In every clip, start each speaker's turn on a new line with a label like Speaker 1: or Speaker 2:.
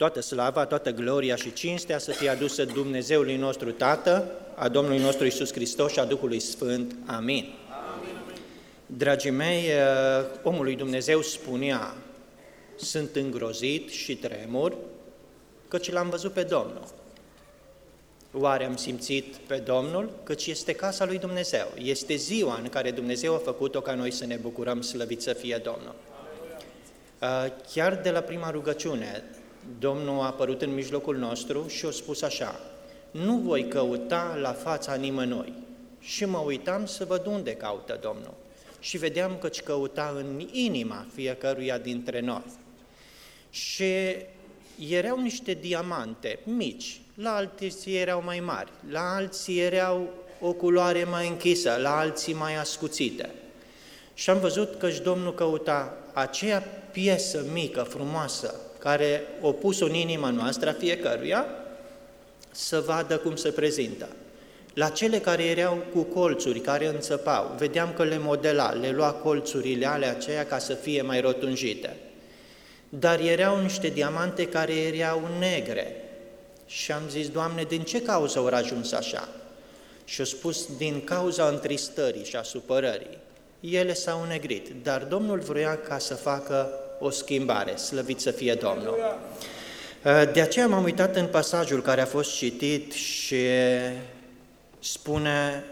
Speaker 1: Toată slava, toată gloria și cinstea să fie adusă Dumnezeului nostru Tată, a Domnului nostru Iisus Hristos și a Duhului Sfânt. Amin. Dragii mei, omul lui Dumnezeu spunea: sunt îngrozit și tremur, căci l-am văzut pe Domnul. Oare am simțit pe Domnul? Căci este casa lui Dumnezeu. Este ziua în care Dumnezeu a făcut-o ca noi să ne bucurăm, slăvit să fie Domnul. Chiar de la prima rugăciune, Domnul a apărut în mijlocul nostru și a spus așa: nu voi căuta la fața nimănui. Și mă uitam să văd unde caută Domnul. Și vedeam că-ți căuta în inima fiecăruia dintre noi. Și erau niște diamante mici, la alții erau mai mari, la alții erau o culoare mai închisă, la alții mai ascuțite. Și am văzut că Domnul căuta aceea piesă mică, frumoasă, care o pus în inima noastră a fiecăruia, să vadă cum se prezintă. La cele care erau cu colțuri, care înțăpau, vedeam că le modela, le lua colțurile alea aceea ca să fie mai rotunjite. Dar erau niște diamante care erau negre. Și am zis: Doamne, din ce cauză au ajuns așa? Și a spus: din cauza întristării și a supărării. Ele s-au negrit, dar Domnul vrea ca să facă o schimbare, slăvit să fie Domnul. De aceea m-am uitat în pasajul care a fost citit și spune: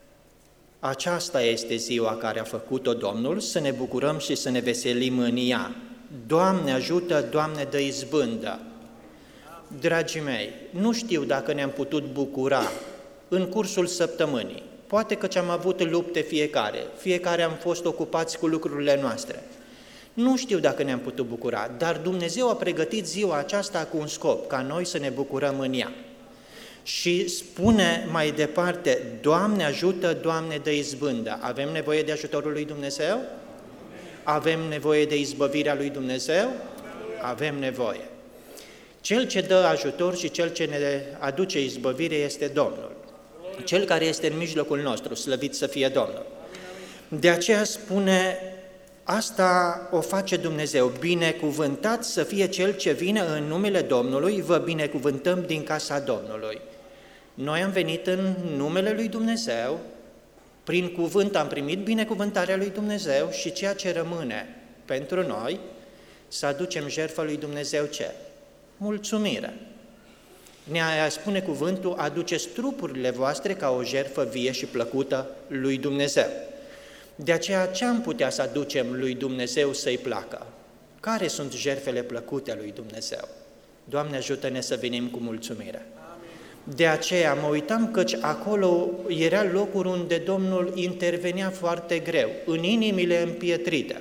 Speaker 1: aceasta este ziua care a făcut-o Domnul, să ne bucurăm și să ne veselim în ea. Doamne ajută, Doamne dă izbândă. Dragii mei, nu știu dacă ne-am putut bucura în cursul săptămânii. Poate că am avut lupte fiecare am fost ocupați cu lucrurile noastre. Nu știu dacă ne-am putut bucura, dar Dumnezeu a pregătit ziua aceasta cu un scop, ca noi să ne bucurăm în ea. Și spune mai departe: Doamne ajută, Doamne dă izbândă. Avem nevoie de ajutorul lui Dumnezeu? Avem nevoie de izbăvirea lui Dumnezeu? Avem nevoie. Cel ce dă ajutor și Cel ce ne aduce izbăvire este Domnul. Cel care este în mijlocul nostru, slăvit să fie Domnul. De aceea spune: asta o face Dumnezeu, binecuvântat să fie Cel ce vine în numele Domnului, vă binecuvântăm din casa Domnului. Noi am venit în numele lui Dumnezeu, prin cuvânt am primit binecuvântarea lui Dumnezeu și ceea ce rămâne pentru noi, să aducem jertfa lui Dumnezeu ce? Mulțumire. Ne spune cuvântul: aduceți trupurile voastre ca o jertfă vie și plăcută lui Dumnezeu. De aceea, ce am putea să aducem lui Dumnezeu să-i placă? Care sunt jertfele plăcute lui Dumnezeu? Doamne, ajută-ne să venim cu mulțumire. De aceea mă uitam căci acolo era locuri unde Domnul intervenea foarte greu, în inimile împietrite.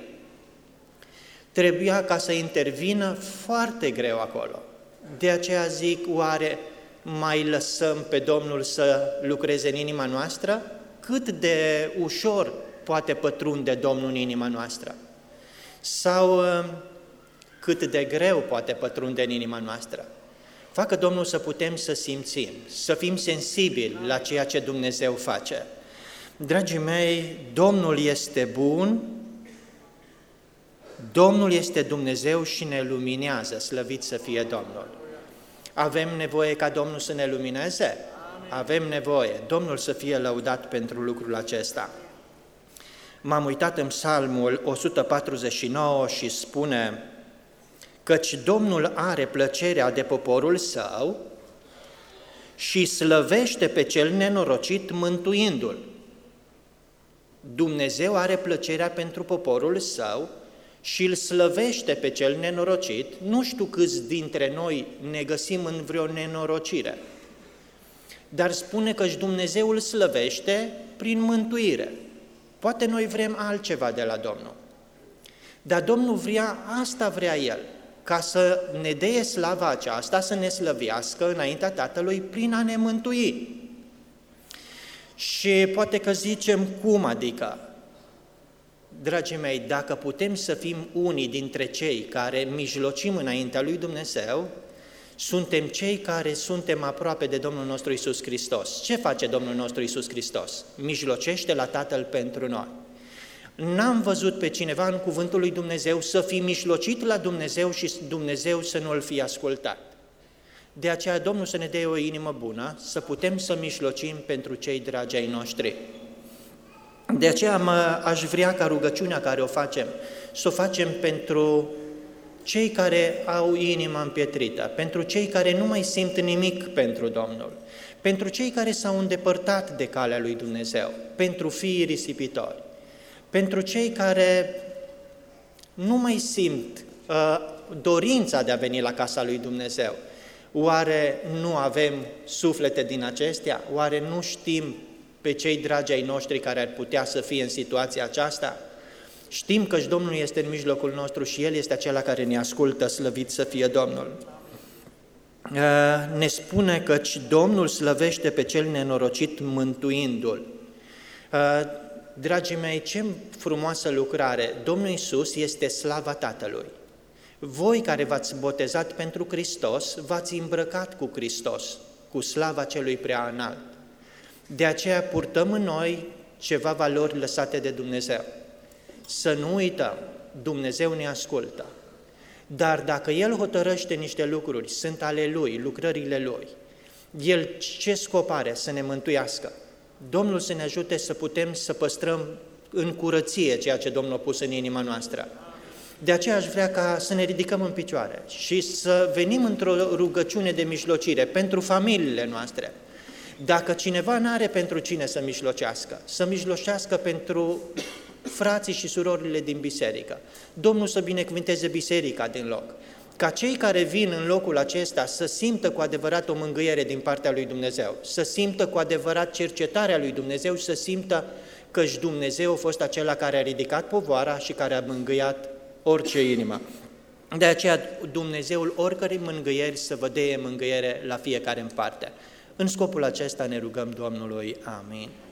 Speaker 1: Trebuia ca să intervină foarte greu acolo. De aceea zic: oare mai lăsăm pe Domnul să lucreze în inima noastră? Cât de ușor poate pătrunde Domnul în inima noastră? Sau cât de greu poate pătrunde în inima noastră? Facă Domnul să putem să simțim, să fim sensibili la ceea ce Dumnezeu face. Dragii mei, Domnul este bun, Domnul este Dumnezeu și ne luminează, slăvit să fie Domnul. Avem nevoie ca Domnul să ne lumineze? Avem nevoie. Domnul să fie lăudat pentru lucrul acesta. M-am uitat în Psalmul 149 și spune: căci Domnul are plăcerea de poporul său și slăvește pe cel nenorocit mântuindu-l. Dumnezeu are plăcerea pentru poporul său și îl slăvește pe cel nenorocit. Nu știu câți dintre noi ne găsim în vreo nenorocire, dar spune că Dumnezeu îl slăvește prin mântuire. Poate noi vrem altceva de la Domnul, dar Domnul vrea El, ca să ne dea slava aceasta, să ne slăvească înaintea Tatălui prin a ne mântui. Și poate că zicem: cum adică? Dragii mei, dacă putem să fim unii dintre cei care mijlocim înaintea lui Dumnezeu, suntem cei care suntem aproape de Domnul nostru Iisus Hristos. Ce face Domnul nostru Iisus Hristos? Mijlocește la Tatăl pentru noi. N-am văzut pe cineva în cuvântul lui Dumnezeu să fi mijlocit la Dumnezeu și Dumnezeu să nu-l fi ascultat. De aceea Domnul să ne dea o inimă bună, să putem să mijlocim pentru cei dragi ai noștri. De aceea aș vrea ca rugăciunea care o facem, să o facem pentru cei care au inima împietrită, pentru cei care nu mai simt nimic pentru Domnul, pentru cei care s-au îndepărtat de calea lui Dumnezeu, pentru fiii risipitori, pentru cei care nu mai simt dorința de a veni la casa lui Dumnezeu. Oare nu avem suflete din acestea? Oare nu știm pe cei dragi ai noștri care ar putea să fie în situația aceasta? Știm că și Domnul este în mijlocul nostru și El este acela care ne ascultă, slăvit să fie Domnul. Ne spune că Domnul slăvește pe cel nenorocit mântuindu-l. Dragii mei, ce frumoasă lucrare! Domnul Iisus este slava Tatălui. Voi care v-ați botezat pentru Hristos, v-ați îmbrăcat cu Hristos, cu slava celui prea înalt. De aceea purtăm în noi ceva valori lăsate de Dumnezeu. Să nu uităm, Dumnezeu ne ascultă, dar dacă El hotărăște niște lucruri, sunt ale Lui, lucrările Lui, El ce scop are? Să ne mântuiască. Domnul să ne ajute să putem să păstrăm în curăție ceea ce Domnul a pus în inima noastră. De aceea aș vrea ca să ne ridicăm în picioare și să venim într-o rugăciune de mijlocire pentru familiile noastre. Dacă cineva nu are pentru cine să mijlocească, să mijlocească pentru frații și surorile din biserică. Domnul să binecuvânteze biserica din loc. Ca cei care vin în locul acesta să simtă cu adevărat o mângâiere din partea lui Dumnezeu, să simtă cu adevărat cercetarea lui Dumnezeu și să simtă că și Dumnezeu a fost acela care a ridicat povoara și care a mângâiat orice inimă. De aceea Dumnezeul oricărei mângâieri să vă dea mângâiere la fiecare în parte. În scopul acesta ne rugăm Domnului. Amin.